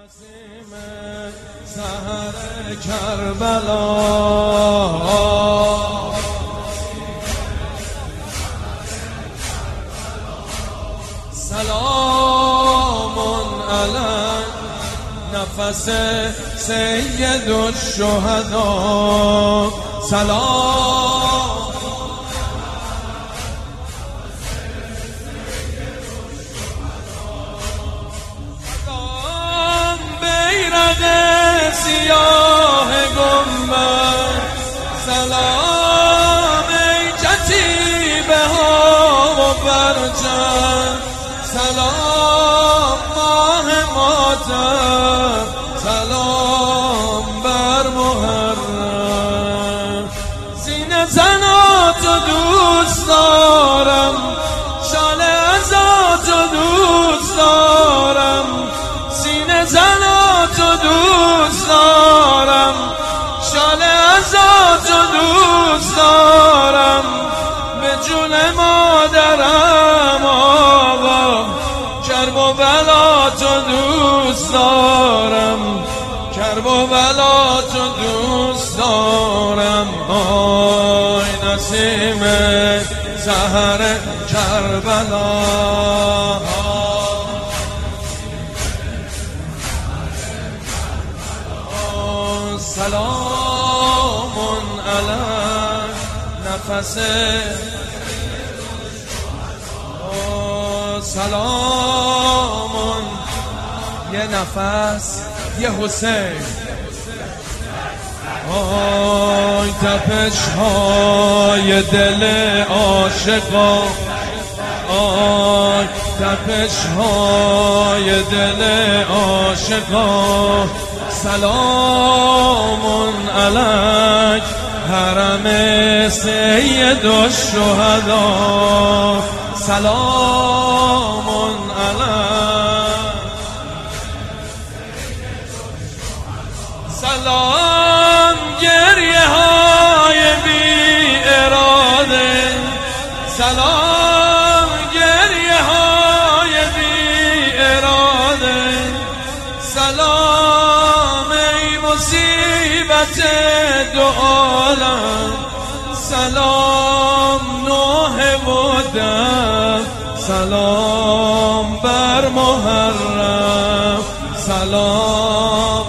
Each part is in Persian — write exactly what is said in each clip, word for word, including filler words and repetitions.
نسیم سحر کربلا سلام علی نفس سید الشهدا سلام سیاه گنبد سلام ای کتیبه ها و برجم سلام ماه ماتم سلام بر محرم سینه زناتو دوست دارم شال ازاتو دوست دارم سینه زناتو دوست دارم شال ازاتو دوست دارم به جون مادرم آقا کرب و بلاتو دوست دارم کرب و بلاتو دوست دارم آی نسیم سحر کربلا سلام علی نفس سلام یه نفس یه حسین آی تپش های دل عاشقا آی تپش های دل عاشقا سلام علیک حرم سید الشهدا سلام علیک سلام گریه های بی اراده سلام گریه های بی اراده سلام مصیبت دو عالم سلام نوح و دم سلام بر محرم سلام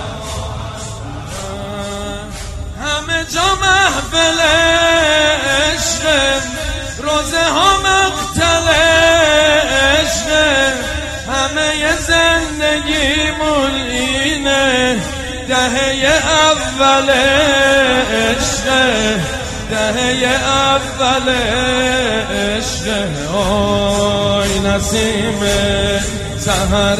همه جا محفل عشق روزه ها مقتل عشق همه زندگیمون اینه دهه اول عشق دهه اول عشق آی نسیم سحر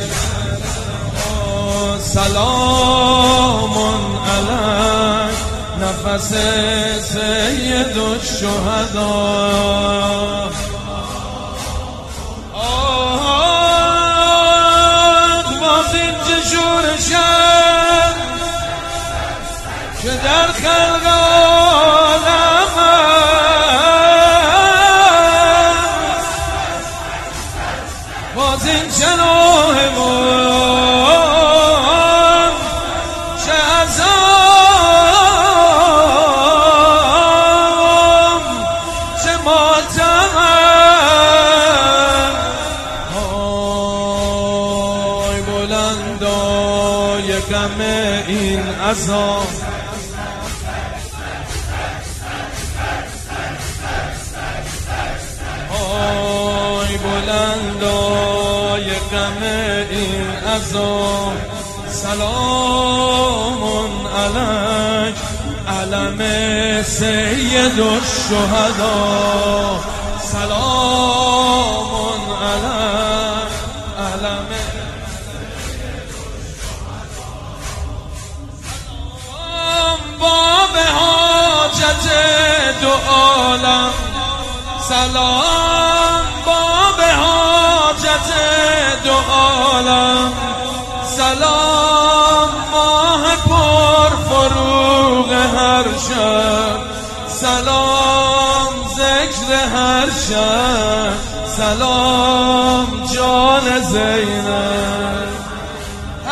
سلام علیک نفس سید الشهدا آه باز این جشور شد که در خلق عالم باز این جنوهمون چه عذاب چه ماتم آی بلندای غم این عذاب آی بلندای غم این عذاب سلام علیک علم سید الشهدا سلام علیک علم باب حاجت دو عالم سلام باب حاجت دو عالم سلام ماه پر فروغ هر شب سلام ذکر هر شب سلام جان زینب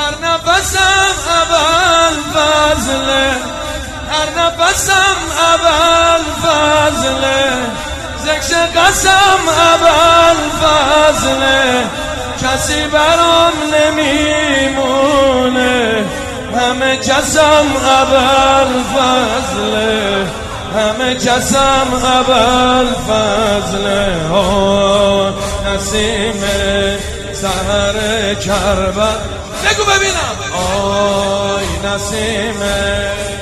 فضله، هر نفسم اول فضله، ذکر قسم اول فضله، کسی برام نمیمونه، همه کسم اول فضله، همه کسم اول فضله. آه نسیم سحر کربلا، بگو ببینم. آی نسیم